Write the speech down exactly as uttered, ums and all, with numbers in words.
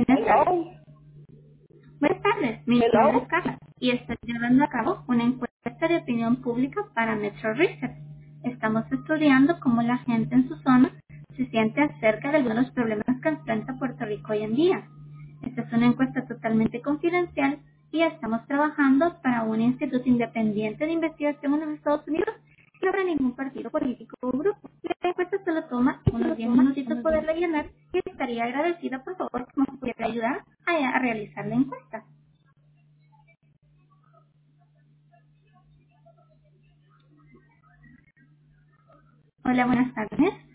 Buenas tardes. Hello, Buenas tardes. Mi nombre es hello. Carla y estoy llevando a cabo una encuesta de opinión pública para Metro Research. Estamos estudiando cómo la gente en su zona se siente acerca de algunos problemas que enfrenta Puerto Rico hoy en día. Esta es una encuesta totalmente confidencial y estamos trabajando para un instituto independiente de investigación en los Estados Unidos y no para ningún partido político o grupo. La encuesta solo toma unos diez minutitos poderla llenar y estaría agradecida por favor que nos pudiera ayudar a, a realizar la encuesta. Hola, buenas tardes.